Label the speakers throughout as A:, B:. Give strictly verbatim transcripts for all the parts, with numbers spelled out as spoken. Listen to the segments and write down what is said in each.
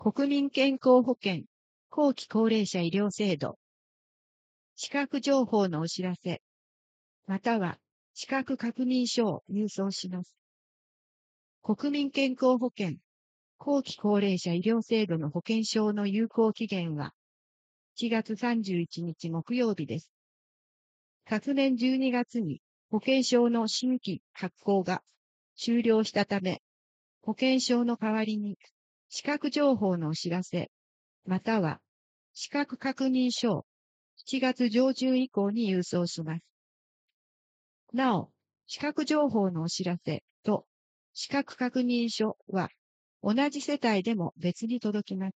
A: 国民健康保険、後期高齢者医療制度、資格情報のお知らせ、または資格確認書を郵送します。国民健康保険、後期高齢者医療制度の保険証の有効期限は、しちがつさんじゅういちにち木曜日です。昨年じゅうにがつに保険証の新規発行が終了したため、保険証の代わりに資格情報のお知らせ、または資格確認書をしちがつ上旬以降に郵送します。なお、資格情報のお知らせと資格確認書は同じ世帯でも別に届きます。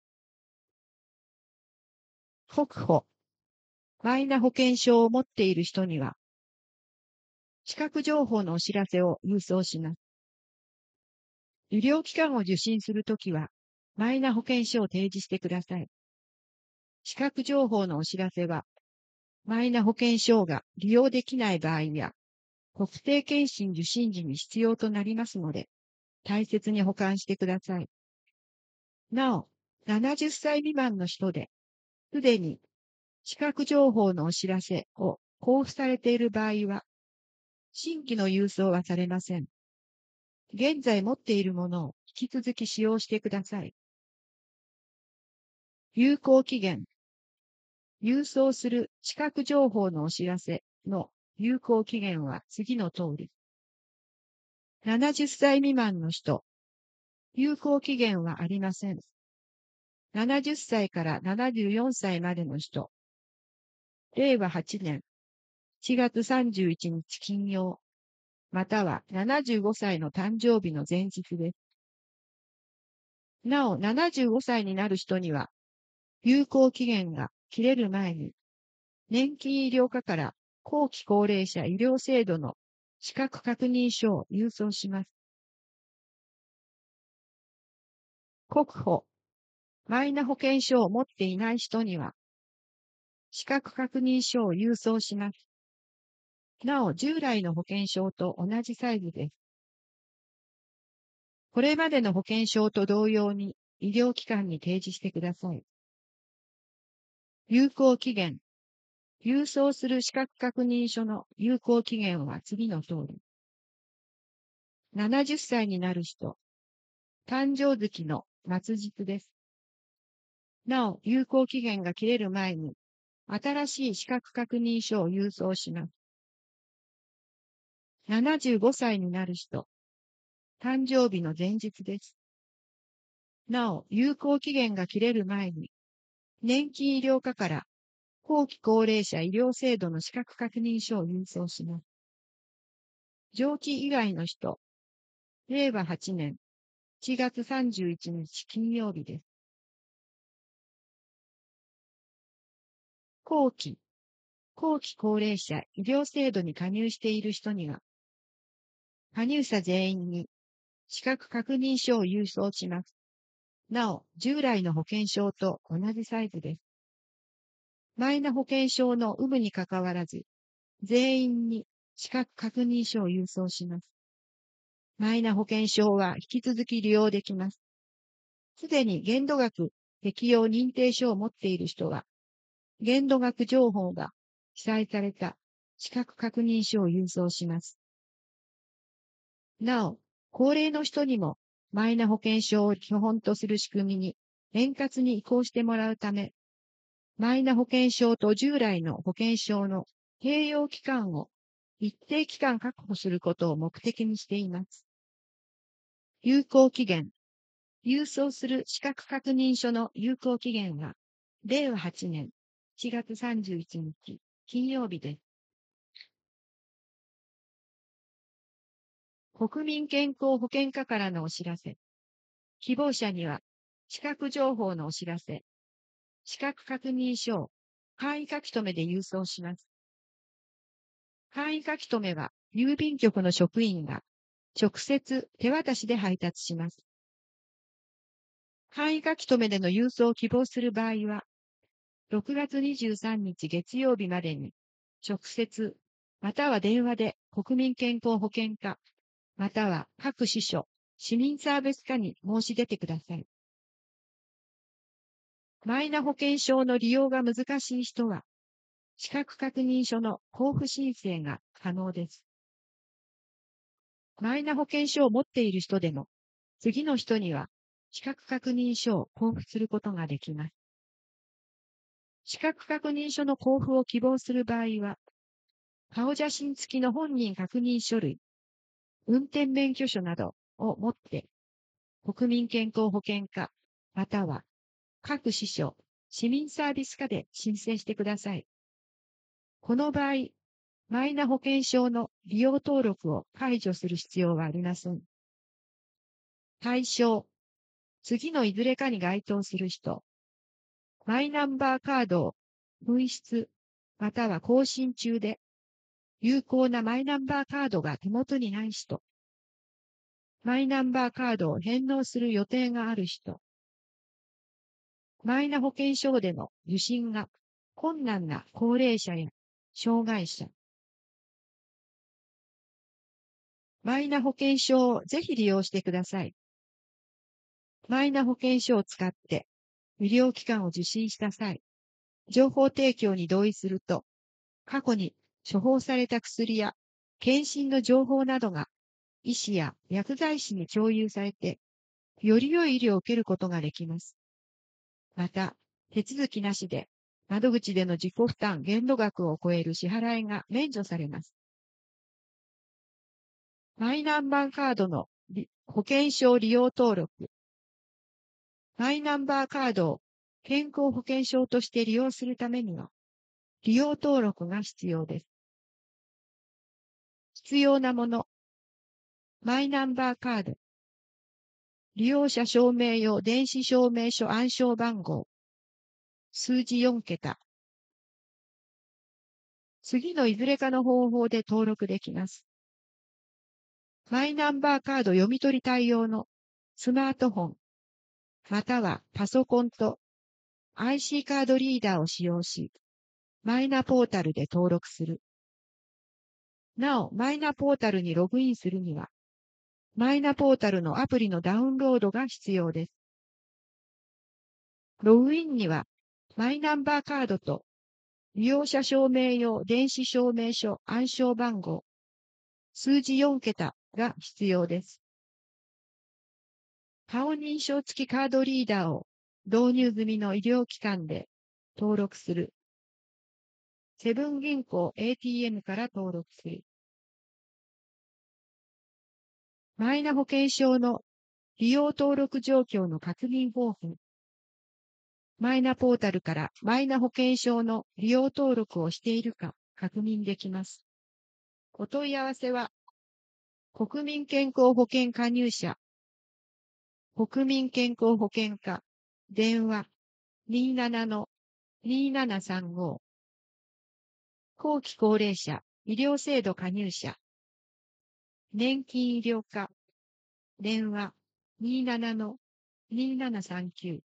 A: 国保、マイナ保険証を持っている人には、資格情報のお知らせを郵送します。医療機関を受診するときは、マイナ保険証を提示してください。資格情報のお知らせは、マイナ保険証が利用できない場合や、国定健診受診時に必要となりますので、大切に保管してください。なお、ななじゅっさい未満の人で、すでに資格情報のお知らせを交付されている場合は、新規の郵送はされません。現在持っているものを引き続き使用してください。有効期限。郵送する資格情報のお知らせの有効期限は次の通り。ななじゅっさい未満の人、有効期限はありません。ななじゅっさいからななじゅうよんさいまでの人、れいわはちねんしちがつさんじゅういちにち金曜、またはななじゅうごさいの誕生日の前日です。なお、ななじゅうごさいになる人には、有効期限が切れる前に、年金医療課から後期高齢者医療制度の資格確認書を郵送します。国保、マイナ保険証を持っていない人には、資格確認書を郵送します。なお、従来の保険証と同じサイズです。これまでの保険証と同様に医療機関に提示してください。有効期限。郵送する資格確認書の有効期限は次の通り。ななじゅっさいになる人、誕生月の末日です。なお、有効期限が切れる前に、新しい資格確認書を郵送します。ななじゅうごさいになる人、誕生日の前日です。なお、有効期限が切れる前に、年金医療課から後期高齢者医療制度の資格確認書を郵送します。上記以外の人、れいわはちねんしちがつさんじゅういちにち金曜日です。後期、後期高齢者医療制度に加入している人には、加入者全員に資格確認書を郵送します。なお、従来の保険証と同じサイズです。マイナ保険証の有無にかかわらず、全員に資格確認書を郵送します。マイナ保険証は引き続き利用できます。すでに限度額適用認定書を持っている人は、限度額情報が記載された資格確認書を郵送します。なお、高齢の人にもマイナ保険証を基本とする仕組みに円滑に移行してもらうため、マイナ保険証と従来の保険証の併用期間を一定期間確保することを目的にしています。有効期限。郵送する資格確認書の有効期限は、れいわはちねんしちがつさんじゅういちにち金曜日です。国民健康保険課からのお知らせ。希望者には、資格情報のお知らせ、資格確認書を簡易書き留めで郵送します。簡易書き留めは、郵便局の職員が直接手渡しで配達します。簡易書き留めでの郵送を希望する場合は、ろくがつにじゅうさんにち月曜日までに、直接、または電話で国民健康保険課、または各支所、市民サービス課に申し出てください。 マイナ保険証の利用が難しい人は、資格確認書の交付申請が可能です。マイナ保険証を持っている人でも、次の人には資格確認書を交付することができます。資格確認書の交付を希望する場合は、顔写真付きの本人確認書類、運転免許証などを持って、国民健康保険課、または各支所、市民サービス課で申請してください。この場合、マイナ保険証の利用登録を解除する必要はありません。対象、次のいずれかに該当する人、マイナンバーカードを紛失、または更新中で、有効なマイナンバーカードが手元にない人、マイナンバーカードを返納する予定がある人、マイナ保険証での受診が困難な高齢者や障害者、マイナ保険証をぜひ利用してください。マイナ保険証を使って医療機関を受診した際、情報提供に同意すると、過去に処方された薬や検診の情報などが医師や薬剤師に共有されて、より良い医療を受けることができます。また、手続きなしで窓口での自己負担限度額を超える支払いが免除されます。マイナンバーカードの保険証利用登録。マイナンバーカードを健康保険証として利用するためには、利用登録が必要です。必要なもの。マイナンバーカード。利用者証明用電子証明書暗証番号。数字よんけた。次のいずれかの方法で登録できます。マイナンバーカード読み取り対応のスマートフォン、またはパソコンと アイシー カードリーダーを使用し、マイナポータルで登録する。なお、マイナポータルにログインするには、マイナポータルのアプリのダウンロードが必要です。ログインには、マイナンバーカードと利用者証明用電子証明書暗証番号、数字よんけたが必要です。顔認証付きカードリーダーを導入済みの医療機関で登録する。セブン銀行 エーティーエム から登録する。マイナ保険証の利用登録状況の確認方法。マイナポータルからマイナ保険証の利用登録をしているか確認できます。お問い合わせは、国民健康保険加入者、国民健康保険課、電話 にーななのにーななさんご、後期高齢者、医療制度加入者、年金医療課、電話 にーななのにーななさんきゅう